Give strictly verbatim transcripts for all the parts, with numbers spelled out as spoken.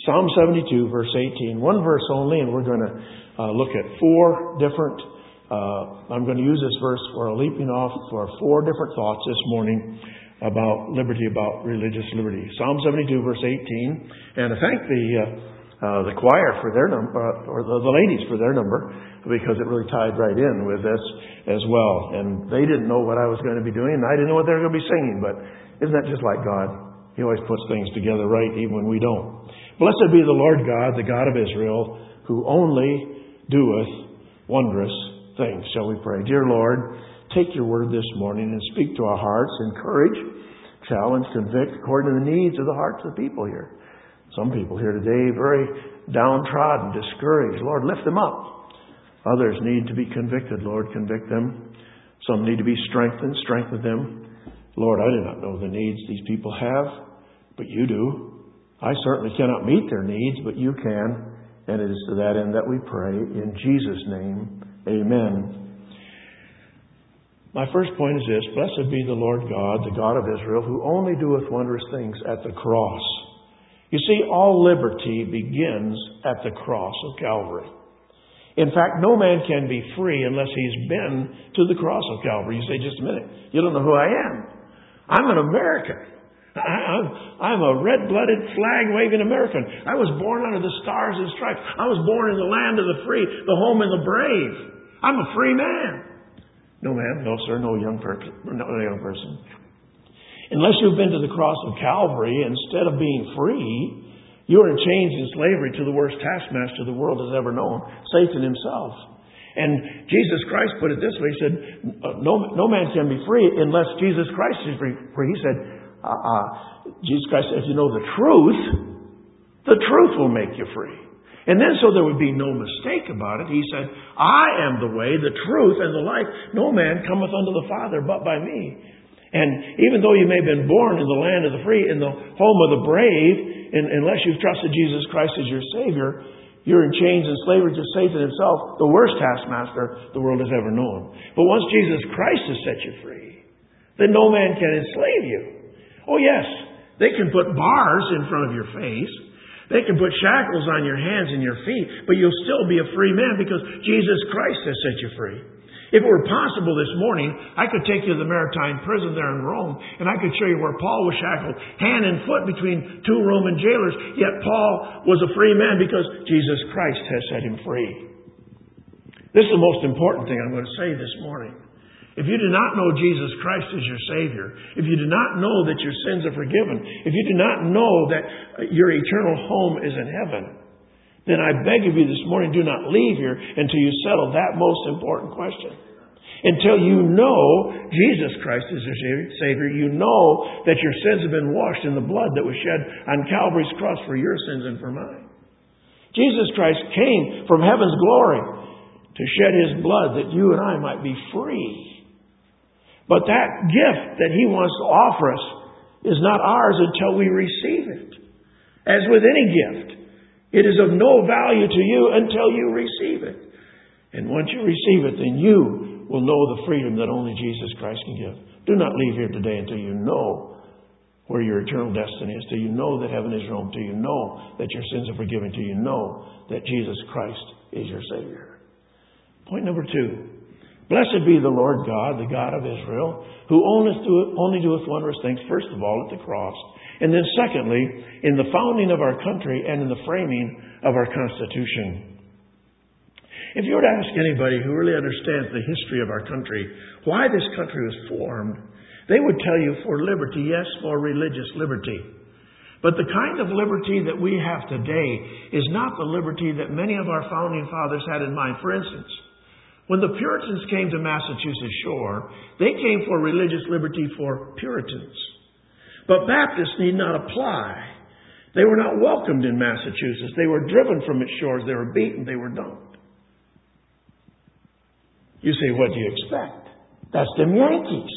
Psalm seventy-two, verse eighteen. One verse only, and we're going to uh, look at four different, uh, I'm going to use this verse for a leaping off for four different thoughts this morning about liberty, about religious liberty. Psalm seventy-two, verse eighteen. And I thank the uh, uh, the choir for their number, uh, or the, the ladies for their number, because it really tied right in with this as well. And they didn't know what I was going to be doing, and I didn't know what they were going to be singing. But isn't that just like God? He always puts things together right, even when we don't. Blessed be the Lord God, the God of Israel, who only doeth wondrous things. Shall we pray? Dear Lord, take your word this morning and speak to our hearts, encourage, challenge, convict, according to the needs of the hearts of the people here. Some people here today very downtrodden, discouraged. Lord, lift them up. Others need to be convicted. Lord, convict them. Some need to be strengthened. Strengthen them. Lord, I do not know the needs these people have, but you do. I certainly cannot meet their needs, but you can. And it is to that end that we pray. In Jesus' name, amen. My first point is this. Blessed be the Lord God, the God of Israel, who only doeth wondrous things at the cross. You see, all liberty begins at the cross of Calvary. In fact, no man can be free unless he's been to the cross of Calvary. You say, just a minute, you don't know who I am. I'm an American. I, I'm, I'm a red-blooded, flag-waving American. I was born under the stars and stripes. I was born in the land of the free, the home of the brave. I'm a free man. No, ma'am. No, sir. No young, per- no young person. Unless you've been to the cross of Calvary, instead of being free, you're in chains and slavery to the worst taskmaster the world has ever known, Satan himself. And Jesus Christ put it this way. He said, no, no man can be free unless Jesus Christ is free. He said, uh, uh, Jesus Christ said, if you know the truth, the truth will make you free. And then so there would be no mistake about it, he said, I am the way, the truth, and the life. No man cometh unto the Father but by me. And even though you may have been born in the land of the free, in the home of the brave, and unless you've trusted Jesus Christ as your Savior, you're in chains and slavery to Satan himself, the worst taskmaster the world has ever known. But once Jesus Christ has set you free, then no man can enslave you. Oh yes, they can put bars in front of your face. They can put shackles on your hands and your feet, but you'll still be a free man because Jesus Christ has set you free. If it were possible this morning, I could take you to the Maritime prison there in Rome, and I could show you where Paul was shackled hand and foot between two Roman jailers, yet Paul was a free man because Jesus Christ has set him free. This is the most important thing I'm going to say this morning. If you do not know Jesus Christ as your Savior, if you do not know that your sins are forgiven, if you do not know that your eternal home is in heaven, then I beg of you this morning, do not leave here until you settle that most important question. Until you know Jesus Christ is your Savior, you know that your sins have been washed in the blood that was shed on Calvary's cross for your sins and for mine. Jesus Christ came from heaven's glory to shed His blood that you and I might be free. But that gift that He wants to offer us is not ours until we receive it. As with any gift, it is of no value to you until you receive it. And once you receive it, then you will know the freedom that only Jesus Christ can give. Do not leave here today until you know where your eternal destiny is, till you know that heaven is your home, till you know that your sins are forgiven, till you know that Jesus Christ is your Savior. Point number two. Blessed be the Lord God, the God of Israel, who only doeth, only doeth wondrous things, first of all, at the cross. And then secondly, in the founding of our country and in the framing of our Constitution. If you were to ask anybody who really understands the history of our country, why this country was formed, they would tell you for liberty, yes, for religious liberty. But the kind of liberty that we have today is not the liberty that many of our founding fathers had in mind. For instance, when the Puritans came to Massachusetts shore, they came for religious liberty for Puritans. But Baptists need not apply. They were not welcomed in Massachusetts. They were driven from its shores. They were beaten. They were dumped. You say, what do you expect? That's them Yankees.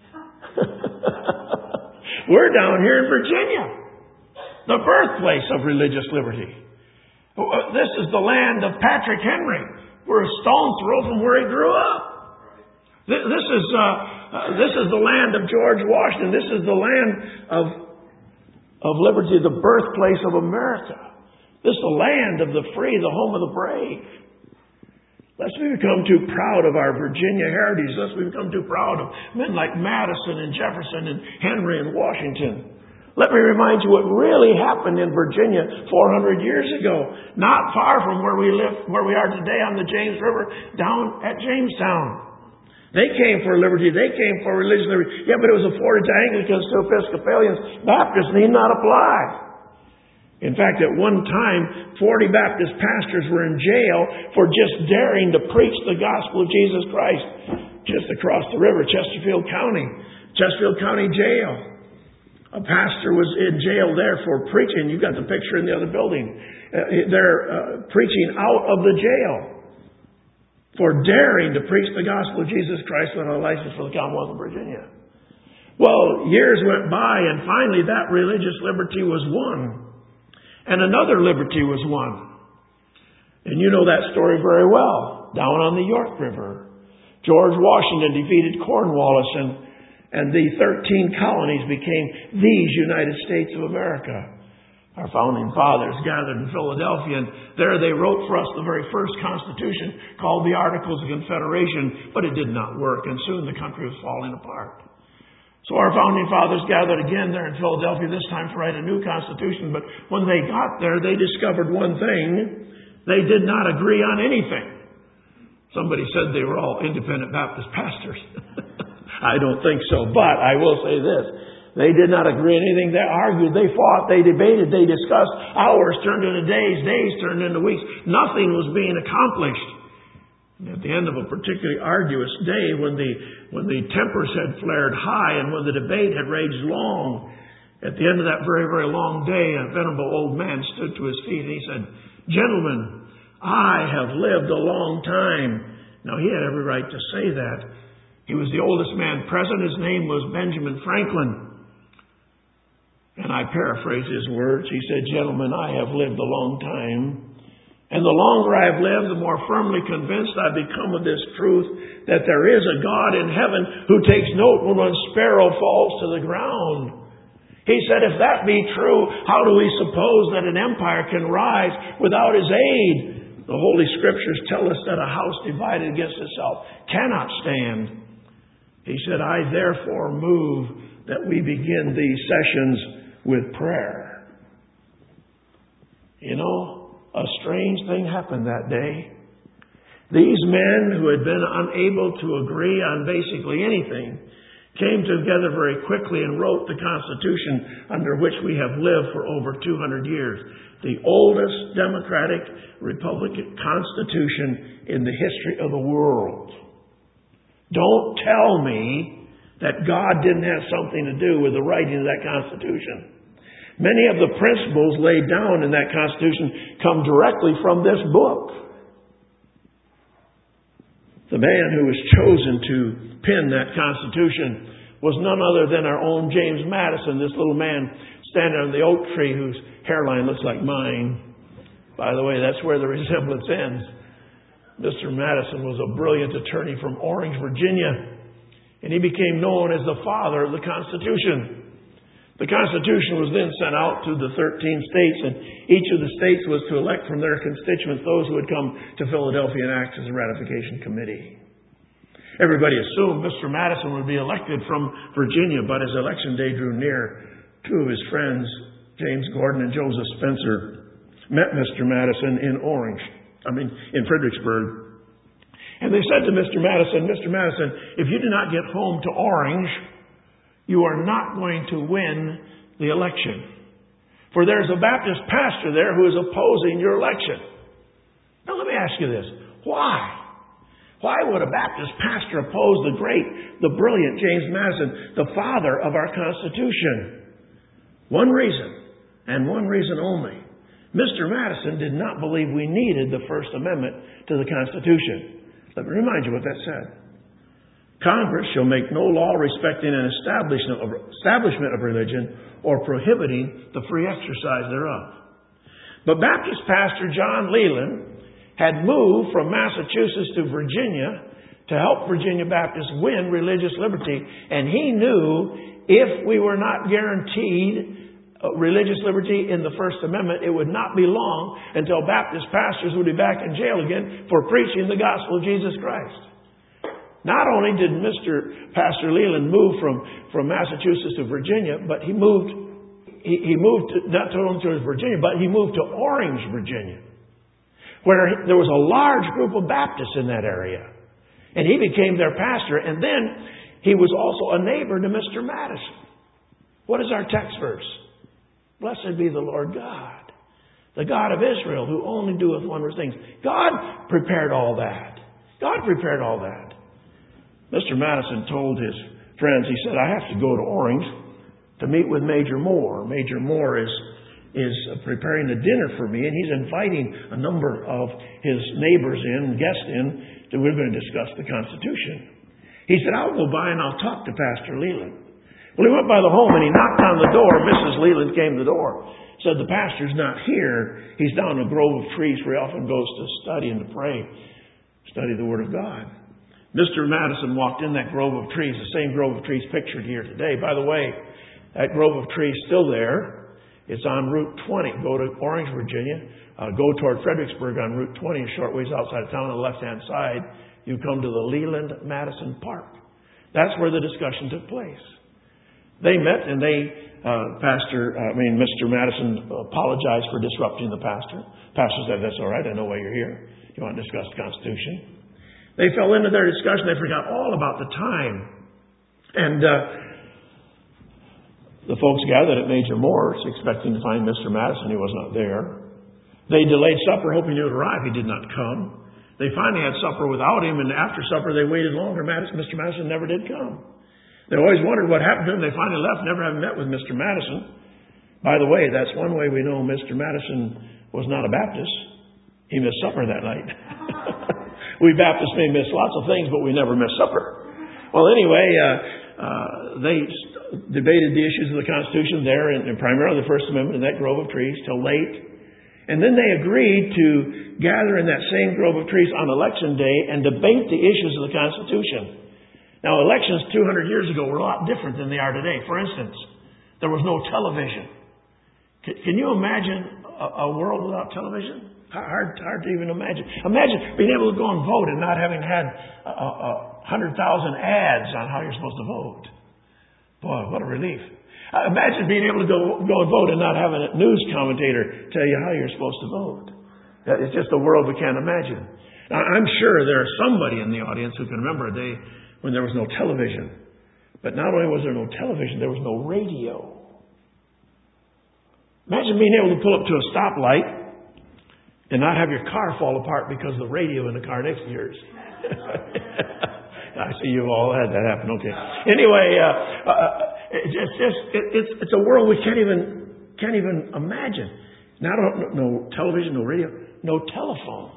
We're down here in Virginia, the birthplace of religious liberty. This is the land of Patrick Henry. We're a stone's throw from where he grew up. This is uh, uh, this is the land of George Washington. This is the land of of liberty, the birthplace of America. This is the land of the free, the home of the brave. Lest we become too proud of our Virginia heritage. Lest we become too proud of men like Madison and Jefferson and Henry and Washington. Let me remind you what really happened in Virginia four hundred years ago. Not far from where we live, where we are today on the James River, down at Jamestown. They came for liberty. They came for religious liberty. Yeah, but it was afforded to Anglicans, to Episcopalians. Baptists need not apply. In fact, at one time, forty Baptist pastors were in jail for just daring to preach the gospel of Jesus Christ. Just across the river, Chesterfield County. Chesterfield County Jail. A pastor was in jail there for preaching. You got the picture in the other building. Uh, they're uh, preaching out of the jail for daring to preach the gospel of Jesus Christ without a license for the Commonwealth of Virginia. Well, years went by, and finally that religious liberty was won. And another liberty was won. And you know that story very well. Down on the York River, George Washington defeated Cornwallis, and, and the thirteen colonies became these United States of America. Our founding fathers gathered in Philadelphia, and there they wrote for us the very first Constitution, called the Articles of Confederation, but it did not work, and soon the country was falling apart. So our founding fathers gathered again there in Philadelphia, this time to write a new Constitution. But when they got there, they discovered one thing. They did not agree on anything. Somebody said they were all independent Baptist pastors. I don't think so. But I will say this. They did not agree on anything. They argued, they fought, they debated, they discussed. Hours turned into days, days turned into weeks. Nothing was being accomplished. At the end of a particularly arduous day, when the when the tempers had flared high and when the debate had raged long, at the end of that very, very long day, a venerable old man stood to his feet and he said, "Gentlemen, I have lived a long time." Now, he had every right to say that. He was the oldest man present. His name was Benjamin Franklin. And I paraphrase his words. He said, "Gentlemen, I have lived a long time. And the longer I have lived, the more firmly convinced I become of this truth, that there is a God in heaven who takes note when one sparrow falls to the ground." He said, if that be true, how do we suppose that an empire can rise without his aid? The Holy Scriptures tell us that a house divided against itself cannot stand. He said, "I therefore move that we begin these sessions with prayer." You know, a strange thing happened that day. These men who had been unable to agree on basically anything came together very quickly and wrote the Constitution under which we have lived for over two hundred years. The oldest democratic republican constitution in the history of the world. Don't tell me that God didn't have something to do with the writing of that Constitution. Many of the principles laid down in that Constitution come directly from this book. The man who was chosen to pen that Constitution was none other than our own James Madison, this little man standing on the oak tree whose hairline looks like mine. By the way, that's where the resemblance ends. Mister Madison was a brilliant attorney from Orange, Virginia, and he became known as the father of the Constitution. The Constitution was then sent out to the thirteen states, and each of the states was to elect from their constituents those who would come to Philadelphia and act as a ratification committee. Everybody assumed Mister Madison would be elected from Virginia, but as election day drew near, two of his friends, James Gordon and Joseph Spencer, met Mister Madison in Orange, I mean, in Fredericksburg. And they said to Mister Madison, "Mister Madison, if you do not get home to Orange, you are not going to win the election. For there's a Baptist pastor there who is opposing your election." Now let me ask you this. Why? Why would a Baptist pastor oppose the great, the brilliant James Madison, the father of our Constitution? One reason, and one reason only. Mister Madison did not believe we needed the First Amendment to the Constitution. Let me remind you what that said. Congress shall make no law respecting an establishment of, establishment of religion or prohibiting the free exercise thereof. But Baptist pastor John Leland had moved from Massachusetts to Virginia to help Virginia Baptists win religious liberty. And he knew if we were not guaranteed religious liberty in the First Amendment, it would not be long until Baptist pastors would be back in jail again for preaching the gospel of Jesus Christ. Not only did Mister Pastor Leland move from, from Massachusetts to Virginia, but he moved, he, he moved to, not only to Virginia, but he moved to Orange, Virginia, where there was a large group of Baptists in that area. And he became their pastor. And then he was also a neighbor to Mister Madison. What is our text verse? Blessed be the Lord God, the God of Israel, who only doeth wondrous things. God prepared all that. God prepared all that. Mister Madison told his friends, he said, I have to go to Orange to meet with Major Moore. Major Moore is, is preparing a dinner for me, and he's inviting a number of his neighbors in, guests in, that we're going to discuss the Constitution. He said, I'll go by and I'll talk to Pastor Leland. Well, he went by the home and he knocked on the door. Missus Leland came to the door. Said, the pastor's not here. He's down in a grove of trees where he often goes to study and to pray. Study the Word of God. Mister Madison walked in that grove of trees, the same grove of trees pictured here today. By the way, that grove of trees still there. It's on Route twenty. Go to Orange, Virginia. Uh, go toward Fredericksburg on Route twenty, a short ways outside of town on the left-hand side. You come to the Leland-Madison Park. That's where the discussion took place. They met and they, uh, Pastor, I mean, Mister Madison apologized for disrupting the pastor. Pastor said, that's all right. I know why you're here. You want to discuss the Constitution? They fell into their discussion. They forgot all about the time. And uh, the folks gathered at Major Moore's expecting to find Mister Madison. He was not there. They delayed supper hoping he would arrive. He did not come. They finally had supper without him. And after supper, they waited longer. Madison, Mister Madison never did come. They always wondered what happened to him. They finally left, never having met with Mister Madison. By the way, that's one way we know Mister Madison was not a Baptist. He missed supper that night. We Baptists may miss lots of things, but we never miss supper. Well, anyway, uh, uh, they st- debated the issues of the Constitution there, and, and primarily the First Amendment in that grove of trees, till late. And then they agreed to gather in that same grove of trees on Election Day and debate the issues of the Constitution. Now, elections two hundred years ago were a lot different than they are today. For instance, there was no television. Can, can you imagine a, a world without television? Hard, hard to even imagine. Imagine being able to go and vote and not having had a, a, a hundred thousand ads on how you're supposed to vote. Boy, what a relief. Uh, imagine being able to go, go and vote and not having a news commentator tell you how you're supposed to vote. It's just a world we can't imagine. Now, I'm sure there's somebody in the audience who can remember a day when there was no television. But not only was there no television, there was no radio. Imagine being able to pull up to a stoplight and not have your car fall apart because of the radio in the car next to yours. I see you've all had that happen. Okay. Anyway, uh, uh, it's just it, it's it's a world we can't even can't even imagine. Not no, no television, no radio, no telephone.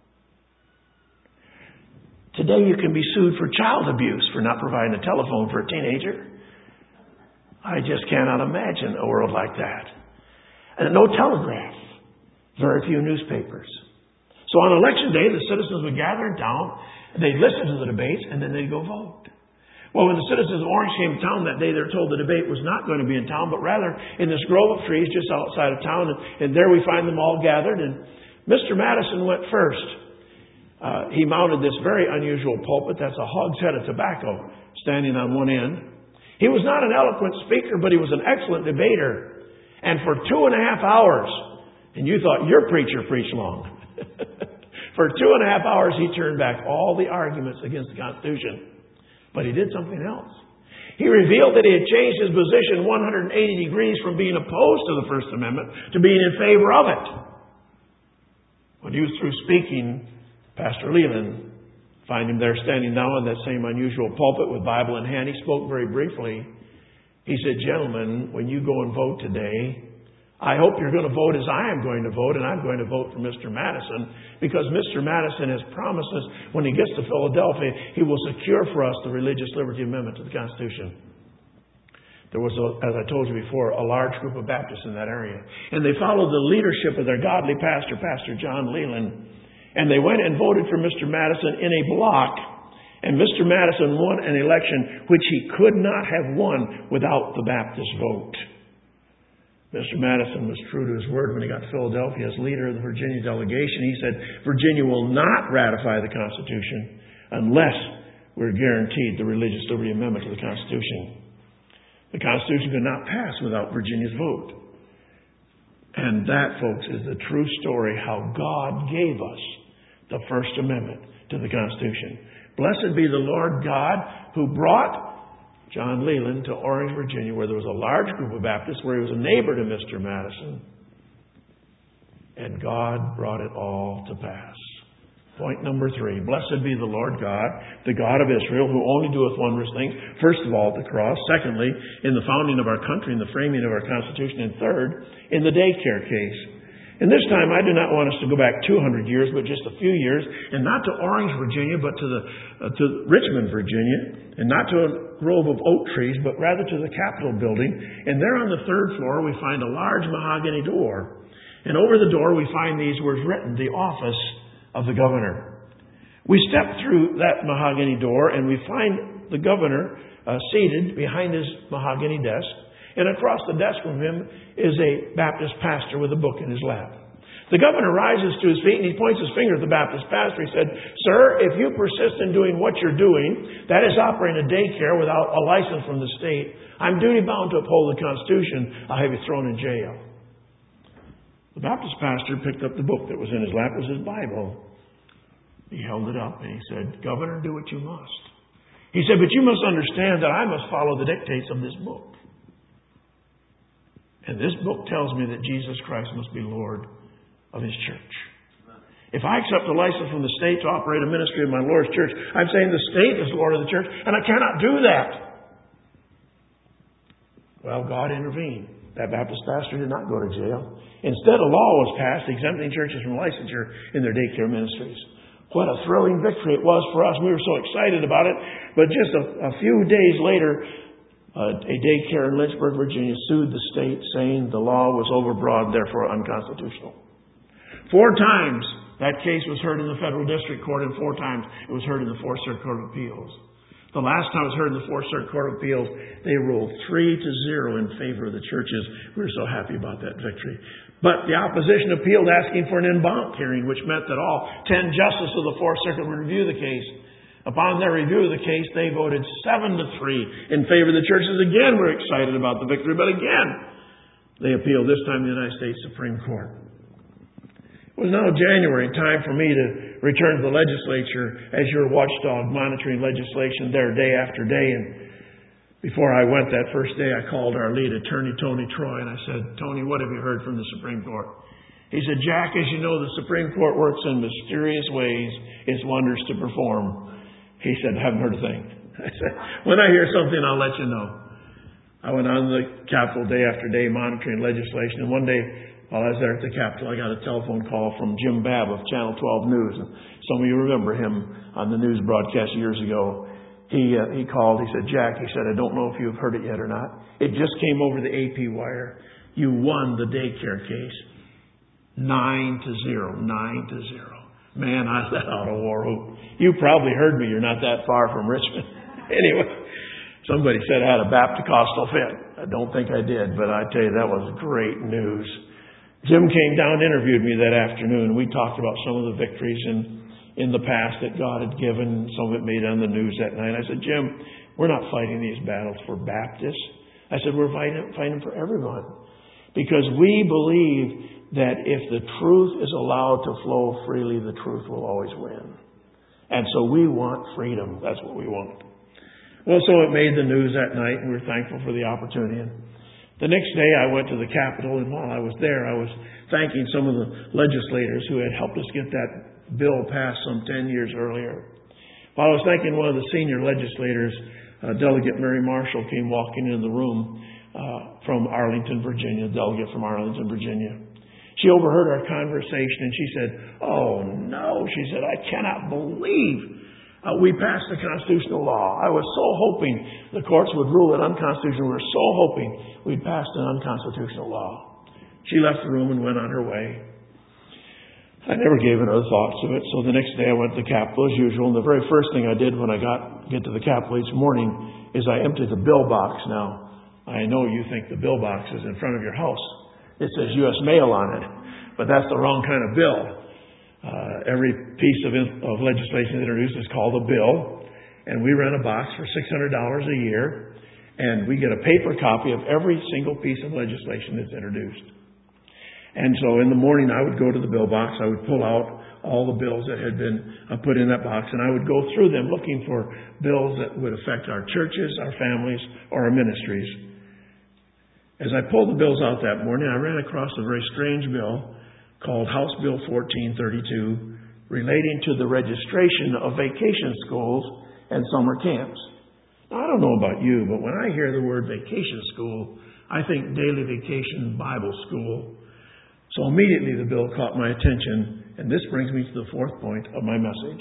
Today you can be sued for child abuse for not providing a telephone for a teenager. I just cannot imagine a world like that. And no telegraph. Very few newspapers. So on election day, the citizens would gather in town, they'd listen to the debates, and then they'd go vote. Well, when the citizens of Orange came to town that day, they were told the debate was not going to be in town, but rather in this grove of trees just outside of town. And, and there we find them all gathered. And Mister Madison went first. Uh, he mounted this very unusual pulpit. That's a hogshead of tobacco standing on one end. He was not an eloquent speaker, but he was an excellent debater. And for two and a half hours, and you thought your preacher preached long. For two and a half hours, he turned back all the arguments against the Constitution. But he did something else. He revealed that he had changed his position one hundred eighty degrees from being opposed to the First Amendment to being in favor of it. When he was through speaking, Pastor Leland, find him there standing now in that same unusual pulpit with Bible in hand. He spoke very briefly. He said, gentlemen, when you go and vote today, I hope you're going to vote as I am going to vote, and I'm going to vote for Mister Madison, because Mister Madison has promised us when he gets to Philadelphia, he will secure for us the Religious Liberty Amendment to the Constitution. There was, a, as I told you before, a large group of Baptists in that area. And they followed the leadership of their godly pastor, Pastor John Leland. And they went and voted for Mister Madison in a block. And Mister Madison won an election which he could not have won without the Baptist vote. Mister Madison was true to his word when he got Philadelphia as leader of the Virginia delegation. He said, Virginia will not ratify the Constitution unless we're guaranteed the religious liberty amendment to the Constitution. The Constitution could not pass without Virginia's vote. And that, folks, is the true story how God gave us the First Amendment to the Constitution. Blessed be the Lord God who brought John Leland to Orange, Virginia, where there was a large group of Baptists, where he was a neighbor to Mister Madison. And God brought it all to pass. Point number three. Blessed be the Lord God, the God of Israel, who only doeth wondrous things. First of all, at the cross. Secondly, in the founding of our country, in the framing of our Constitution. And third, in the daycare case. And this time, I do not want us to go back two hundred years, but just a few years, and not to Orange, Virginia, but to the uh, to Richmond, Virginia, and not to a grove of oak trees, but rather to the Capitol building. And there on the third floor, we find a large mahogany door. And over the door, we find these words written, the office of the governor. We step through that mahogany door, and we find the governor uh, seated behind his mahogany desk. And across the desk from him is a Baptist pastor with a book in his lap. The governor rises to his feet and he points his finger at the Baptist pastor. He said, Sir, if you persist in doing what you're doing, that is operating a daycare without a license from the state, I'm duty bound to uphold the Constitution. I'll have you thrown in jail. The Baptist pastor picked up the book that was in his lap. It was his Bible. He held it up and he said, Governor, do what you must. He said, but you must understand that I must follow the dictates of this book. And this book tells me that Jesus Christ must be Lord of His church. If I accept a license from the state to operate a ministry of my Lord's church, I'm saying the state is Lord of the church, and I cannot do that. Well, God intervened. That Baptist pastor did not go to jail. Instead, a law was passed exempting churches from licensure in their daycare ministries. What a thrilling victory it was for us. We were so excited about it. But just a, a few days later, Uh, a daycare in Lynchburg, Virginia, sued the state, saying the law was overbroad, therefore unconstitutional. Four times that case was heard in the federal district court, and four times it was heard in the Fourth Circuit Court of Appeals. The last time it was heard in the Fourth Circuit Court of Appeals, they ruled three to zero in favor of the churches. We were so happy about that victory. But the opposition appealed, asking for an en banc hearing, which meant that all ten justices of the Fourth Circuit would review the case. Upon their review of the case, they voted seven to three in favor of the churches. Again, we're excited about the victory, but again, they appealed, this time to the United States Supreme Court. It was now January, time for me to return to the legislature as your watchdog, monitoring legislation there day after day. And before I went that first day, I called our lead attorney, Tony Troy, and I said, Tony, what have you heard from the Supreme Court? He said, Jack, as you know, the Supreme Court works in mysterious ways. It's wonders to perform. He said, haven't heard a thing. I said, when I hear something, I'll let you know. I went on the Capitol day after day monitoring legislation. And one day, while I was there at the Capitol, I got a telephone call from Jim Babb of Channel twelve News. And some of you remember him on the news broadcast years ago. He uh, he called. He said, Jack, he said, I don't know if you've heard it yet or not. It just came over the A P wire. You won the daycare case. Nine to zero. Nine to zero. Man, I let out a war whoop. You probably heard me. You're not that far from Richmond. Anyway, somebody said I had a Baptist-Costal fit. I don't think I did, but I tell you, that was great news. Jim came down and interviewed me that afternoon. We talked about some of the victories in, in the past that God had given. Some of it made it on the news that night. I said, Jim, we're not fighting these battles for Baptists. I said, we're fighting, fighting for everyone. Because we believe that if the truth is allowed to flow freely, the truth will always win. And so we want freedom. That's what we want. Well, so it made the news that night, and we were thankful for the opportunity. And the next day I went to the Capitol, and while I was there, I was thanking some of the legislators who had helped us get that bill passed some ten years earlier. While I was thanking one of the senior legislators, uh, Delegate Mary Marshall came walking into the room uh, from Arlington, Virginia, a delegate from Arlington, Virginia. She overheard our conversation and she said, oh no, she said, I cannot believe uh, we passed the constitutional law. I was so hoping the courts would rule it unconstitutional. We were so hoping we'd passed an unconstitutional law. She left the room and went on her way. I never gave another thought to it. So the next day I went to the Capitol as usual. And the very first thing I did when I got get to the Capitol each morning is I emptied the bill box. Now, I know you think the bill box is in front of your house. It says U S mail on it, but that's the wrong kind of bill. Uh, every piece of, of legislation introduced is called a bill, and we rent a box for six hundred dollars a year, and we get a paper copy of every single piece of legislation that's introduced. And so in the morning I would go to the bill box, I would pull out all the bills that had been uh, put in that box, and I would go through them looking for bills that would affect our churches, our families, or our ministries. As I pulled the bills out that morning, I ran across a very strange bill called House Bill fourteen thirty-two, relating to the registration of vacation schools and summer camps. Now, I don't know about you, but when I hear the word vacation school, I think daily vacation Bible school. So immediately the bill caught my attention, and this brings me to the fourth point of my message.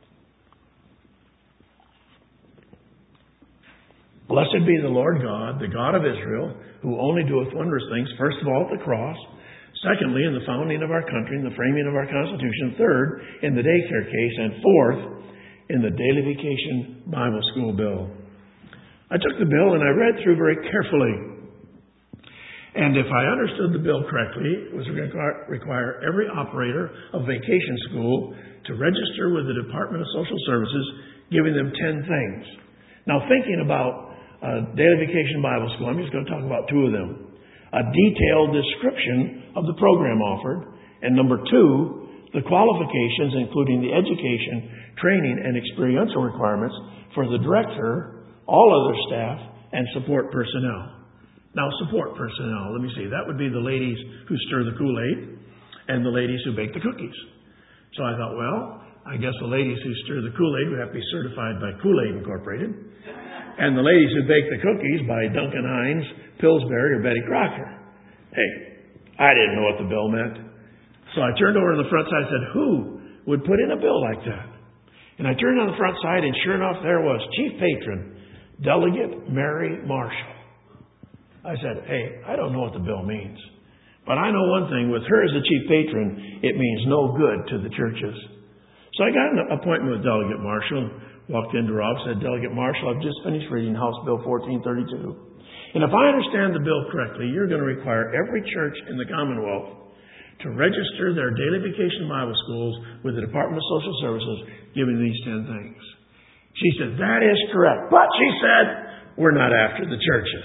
Blessed be the Lord God, the God of Israel, who only doeth wondrous things, first of all at the cross, secondly in the founding of our country, in the framing of our Constitution, third in the daycare case, and fourth in the daily vacation Bible school bill. I took the bill and I read through very carefully. And if I understood the bill correctly, it was going to require every operator of vacation school to register with the Department of Social Services, giving them ten things. Now, thinking about uh, daily vacation Bible school, I'm just going to talk about two of them. A detailed description of the program offered, and number two, the qualifications, including the education, training, and experiential requirements for the director, all other staff, and support personnel. Now, support personnel, let me see, that would be the ladies who stir the Kool-Aid and the ladies who bake the cookies. So I thought, well, I guess the ladies who stir the Kool-Aid would have to be certified by Kool-Aid Incorporated, and the ladies who bake the cookies by Duncan Hines, Pillsbury, or Betty Crocker. Hey, I didn't know what the bill meant. So I turned over on the front side and said, who would put in a bill like that? And I turned on the front side, and sure enough, there was Chief Patron, Delegate Mary Marshall. I said, hey, I don't know what the bill means, but I know one thing. With her as the chief patron, it means no good to the churches. So I got an appointment with Delegate Marshall, walked into her office, said, Delegate Marshall, I've just finished reading House Bill fourteen thirty-two. And if I understand the bill correctly, you're going to require every church in the Commonwealth to register their daily vacation Bible schools with the Department of Social Services, giving these ten things. She said, that is correct. But she said, we're not after the churches.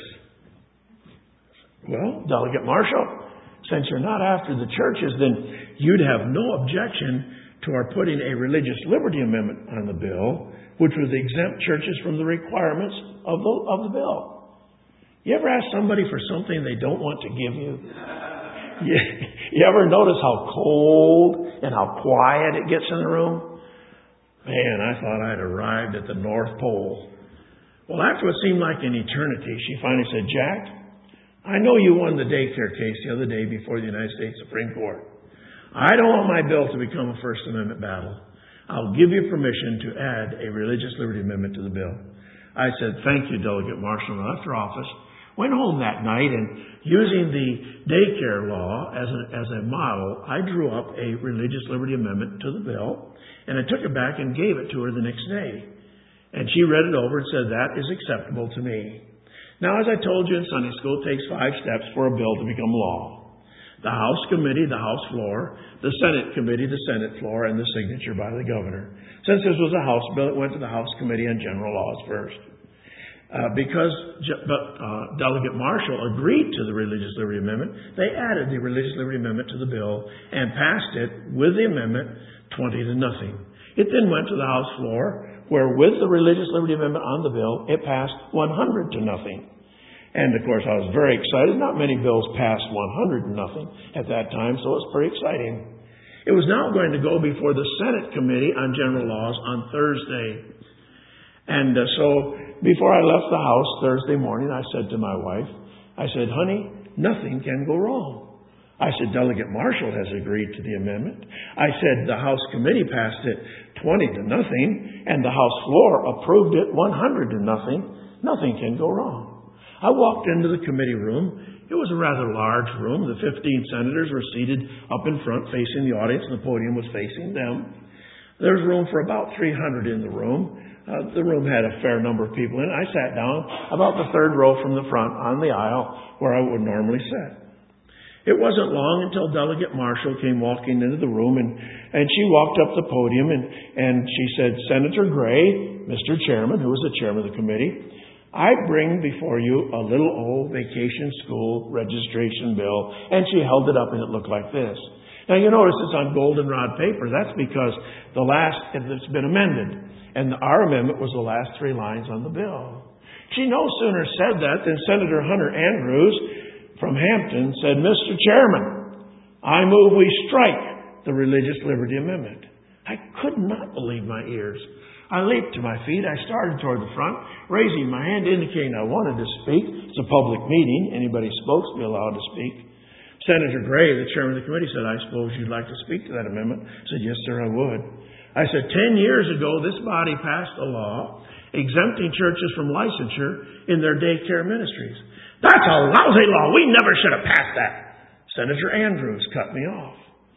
Well, Delegate Marshall, since you're not after the churches, then you'd have no objection to our putting a religious liberty amendment on the bill, which would exempt churches from the requirements of the, of the bill. You ever ask somebody for something they don't want to give you? You, you ever notice how cold and how quiet it gets in the room? Man, I thought I'd arrived at the North Pole. Well, after what seemed like an eternity, she finally said, Jack, I know you won the daycare case the other day before the United States Supreme Court. I don't want my bill to become a First Amendment battle. I'll give you permission to add a religious liberty amendment to the bill. I said, thank you, Delegate Marshall, and left her office, went home that night, and using the daycare law as a, as a model, I drew up a religious liberty amendment to the bill, and I took it back and gave it to her the next day. And she read it over and said, that is acceptable to me. Now, as I told you in Sunday school, it takes five steps for a bill to become law. The House Committee, the House floor, the Senate Committee, the Senate floor, and the signature by the governor. Since this was a House bill, it went to the House Committee on General Laws first. Uh, because but, uh, Delegate Marshall agreed to the Religious Liberty Amendment, they added the Religious Liberty Amendment to the bill and passed it with the amendment twenty to nothing. It then went to the House floor, where with the Religious Liberty Amendment on the bill, it passed one hundred to nothing. And of course, I was very excited. Not many bills passed one hundred to nothing at that time, so it was pretty exciting. It was now going to go before the Senate Committee on General Laws on Thursday. And uh, so before I left the house Thursday morning, I said to my wife, I said, honey, nothing can go wrong. I said, Delegate Marshall has agreed to the amendment. I said, the House Committee passed it twenty to nothing, and the House floor approved it one hundred to nothing. Nothing can go wrong. I walked into the committee room. It was a rather large room. The fifteen senators were seated up in front facing the audience, and the podium was facing them. There was room for about three hundred in the room. Uh, the room had a fair number of people in it. I sat down about the third row from the front on the aisle where I would normally sit. It wasn't long until Delegate Marshall came walking into the room, and, and she walked up the podium, and, and she said, Senator Gray, Mister Chairman, who was the chairman of the committee, I bring before you a little old vacation school registration bill. And she held it up, and it looked like this. Now, you notice it's on goldenrod paper. That's because the last, it's been amended. And our amendment was the last three lines on the bill. She no sooner said that than Senator Hunter Andrews from Hampton said, Mister Chairman, I move we strike the Religious Liberty Amendment. I could not believe my ears. I leaped to my feet. I started toward the front, raising my hand, indicating I wanted to speak. It's a public meeting. Anybody spoke to be allowed to speak. Senator Gray, the chairman of the committee, said, I suppose you'd like to speak to that amendment. I said, yes, sir, I would. I said, ten years ago, this body passed a law exempting churches from licensure in their daycare ministries. That's a lousy law. We never should have passed that. Senator Andrews cut me off.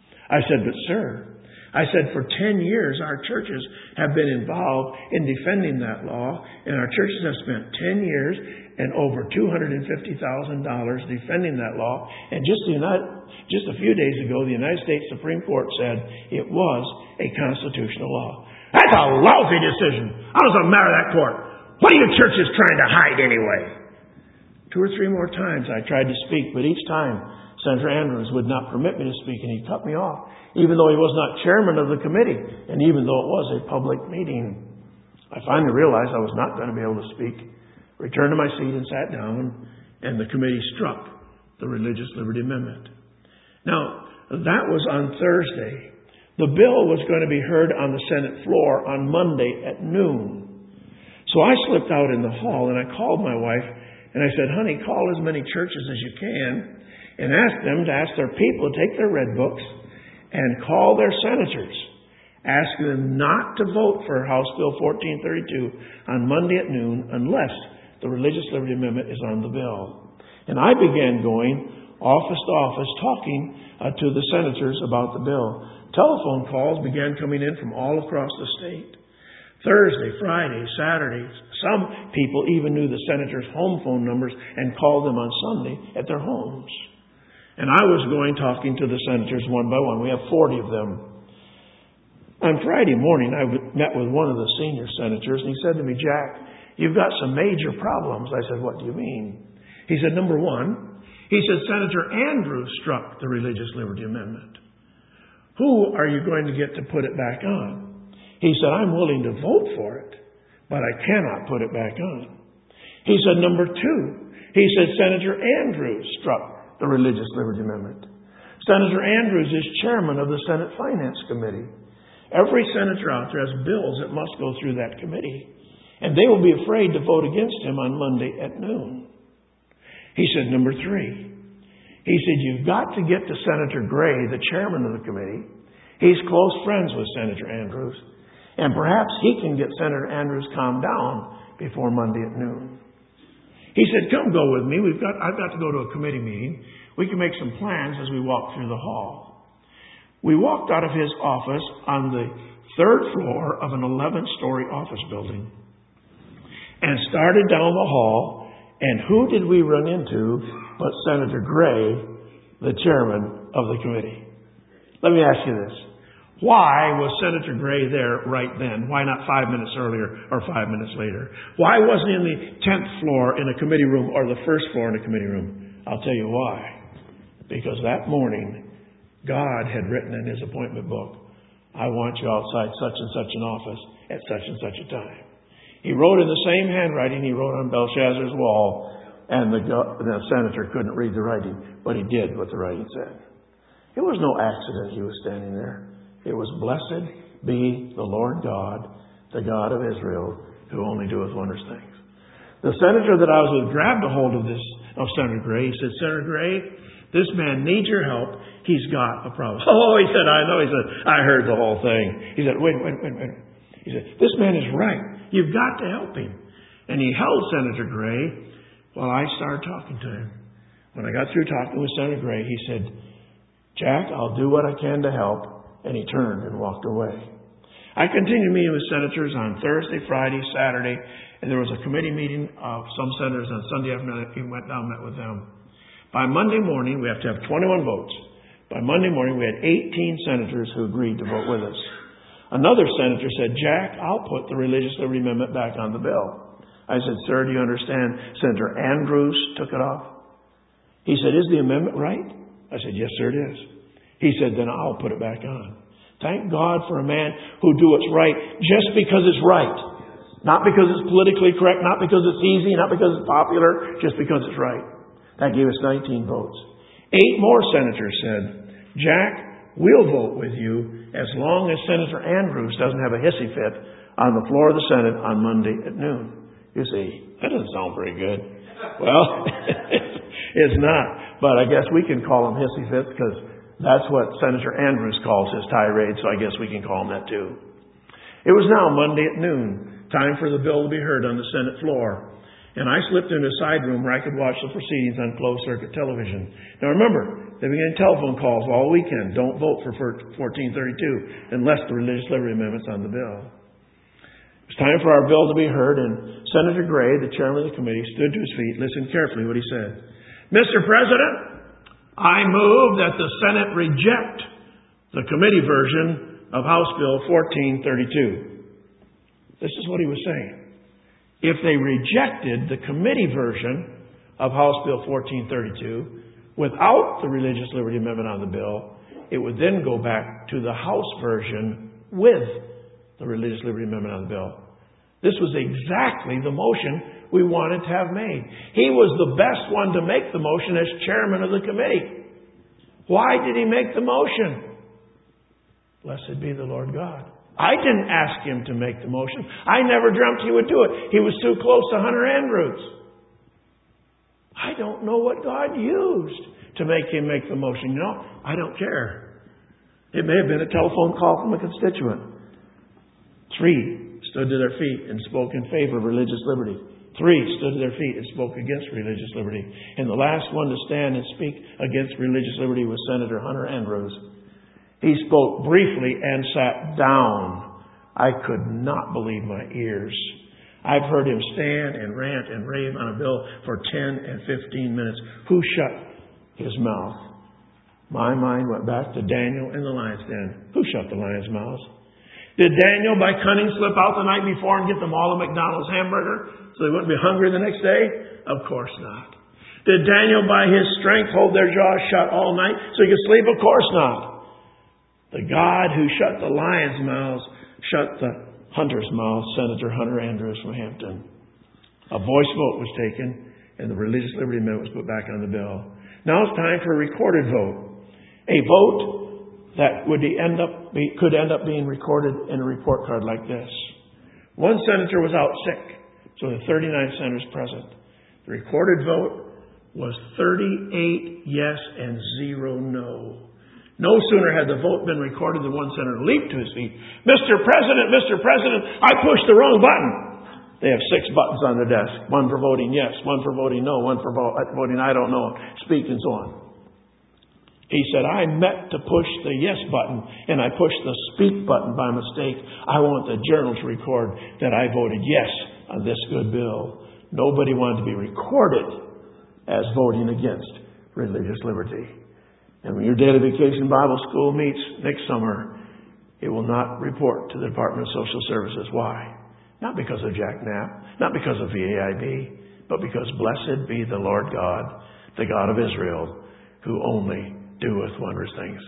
I said, but sir, I said, for ten years, our churches have been involved in defending that law, and our churches have spent ten years and over two hundred fifty thousand dollars defending that law. And just, the United, just a few days ago, the United States Supreme Court said it was a constitutional law. That's a lousy decision. How does it matter that court? What are your churches trying to hide anyway? Two or three more times I tried to speak, but each time Senator Andrews would not permit me to speak, and he cut me off, even though he was not chairman of the committee, and even though it was a public meeting. I finally realized I was not going to be able to speak, returned to my seat and sat down, and the committee struck the Religious Liberty Amendment. Now, that was on Thursday. The bill was going to be heard on the Senate floor on Monday at noon. So I slipped out in the hall, and I called my wife, and I said, honey, call as many churches as you can and ask them to ask their people to take their red books and call their senators. Ask them not to vote for House Bill fourteen thirty-two on Monday at noon unless the Religious Liberty Amendment is on the bill. And I began going office to office talking uh, to the senators about the bill. Telephone calls began coming in from all across the state. Thursday, Friday, Saturday, some people even knew the senators' home phone numbers and called them on Sunday at their homes. And I was going talking to the senators one by one. We have forty of them. On Friday morning, I met with one of the senior senators, and he said to me, Jack, you've got some major problems. I said, what do you mean? He said, number one, he said, Senator Andrews struck the Religious Liberty Amendment. Who are you going to get to put it back on? He said, I'm willing to vote for it, but I cannot put it back on. He said, number two, he said, Senator Andrews struck the Religious Liberty Amendment. Senator Andrews is chairman of the Senate Finance Committee. Every senator out there has bills that must go through that committee, and they will be afraid to vote against him on Monday at noon. He said, number three, he said, you've got to get to Senator Gray, the chairman of the committee. He's close friends with Senator Andrews. And perhaps he can get Senator Andrews calmed down before Monday at noon. He said, come go with me. We've got, I've got to go to a committee meeting. We can make some plans as we walk through the hall. We walked out of his office on the third floor of an eleven-story office building and started down the hall. And who did we run into but Senator Gray, the chairman of the committee? Let me ask you this. Why was Senator Gray there right then? Why not five minutes earlier or five minutes later? Why wasn't he in the tenth floor in a committee room or the first floor in a committee room? I'll tell you why. Because that morning, God had written in his appointment book, I want you outside such and such an office at such and such a time. He wrote in the same handwriting he wrote on Belshazzar's wall, and the, the senator couldn't read the writing, but he did what the writing said. It was no accident he was standing there. It was, blessed be the Lord God, the God of Israel, who only doeth wondrous things. The senator that I was with grabbed a hold of this, of Senator Gray. He said, Senator Gray, this man needs your help. He's got a problem. Oh, he said, I know. He said, I heard the whole thing. He said, wait, wait, wait, wait. He said, this man is right. You've got to help him. And he held Senator Gray while I started talking to him. When I got through talking with Senator Gray, he said, Jack, I'll do what I can to help. And he turned and walked away. I continued meeting with senators on Thursday, Friday, Saturday, and there was a committee meeting of some senators on Sunday afternoon. He went down and met with them. By Monday morning, we have to have twenty-one votes. By Monday morning, we had eighteen senators who agreed to vote with us. Another senator said, Jack, I'll put the Religious Liberty Amendment back on the bill. I said, sir, do you understand? Senator Andrews took it off. He said, is the amendment right? I said, yes, sir, it is. He said, then I'll put it back on. Thank God for a man who do what's right just because it's right. Not because it's politically correct, not because it's easy, not because it's popular, just because it's right. That gave us nineteen votes. Eight more senators said, Jack, we'll vote with you as long as Senator Andrews doesn't have a hissy fit on the floor of the Senate on Monday at noon. You see, that doesn't sound very good. Well, it's not. But I guess we can call him hissy fits because that's what Senator Andrews calls his tirade, so I guess we can call him that too. It was now Monday at noon, time for the bill to be heard on the Senate floor. And I slipped into a side room where I could watch the proceedings on closed-circuit television. Now remember, they've been getting telephone calls all weekend. Don't vote for fourteen thirty-two unless the Religious Liberty Amendment's on the bill. It was time for our bill to be heard, and Senator Gray, the chairman of the committee, stood to his feet, listened carefully what he said. Mister President, I move that the Senate reject the committee version of House Bill fourteen thirty-two. This is what he was saying. If they rejected the committee version of House Bill fourteen thirty-two without the Religious Liberty Amendment on the bill, it would then go back to the House version with the Religious Liberty Amendment on the bill. This was exactly the motion we wanted to have made. He was the best one to make the motion as chairman of the committee. Why did he make the motion? Blessed be the Lord God. I didn't ask him to make the motion. I never dreamt he would do it. He was too close to Hunter Andrews. I don't know what God used to make him make the motion. You know, I don't care. It may have been a telephone call from a constituent. Three stood to their feet and spoke in favor of religious liberty. Three stood to their feet and spoke against religious liberty. And the last one to stand and speak against religious liberty was Senator Hunter Andrews. He spoke briefly and sat down. I could not believe my ears. I've heard him stand and rant and rave on a bill for ten and fifteen minutes. Who shut his mouth? My mind went back to Daniel in the lion's den. Who shut the lion's mouth? Did Daniel, by cunning, slip out the night before and get them all a McDonald's hamburger so they wouldn't be hungry the next day? Of course not. Did Daniel, by his strength, hold their jaws shut all night so he could sleep? Of course not. The God who shut the lions' mouths shut the hunter's mouth, Senator Hunter Andrews from Hampton. A voice vote was taken, and the Religious Liberty Amendment was put back on the bill. Now it's time for a recorded vote. A vote that would end up be, could end up being recorded in a report card like this. One senator was out sick, so the thirty-nine senators present. The recorded vote was thirty-eight yes and zero no. No sooner had the vote been recorded than one senator leaped to his feet. Mister President, Mister President, I pushed the wrong button. They have six buttons on their desk. One for voting yes, one for voting no, one for voting I don't know, speak and so on. He said, I meant to push the yes button, and I pushed the speak button by mistake. I want the journal to record that I voted yes on this good bill. Nobody wanted to be recorded as voting against religious liberty. And when your daily vacation Bible school meets next summer, it will not report to the Department of Social Services. Why? Not because of Jack Knapp, not because of V A I B, but because blessed be the Lord God, the God of Israel, who only doeth wondrous things.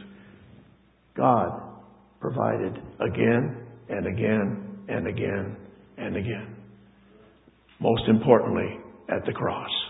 God provided again and again and again and again. Most importantly, at the cross.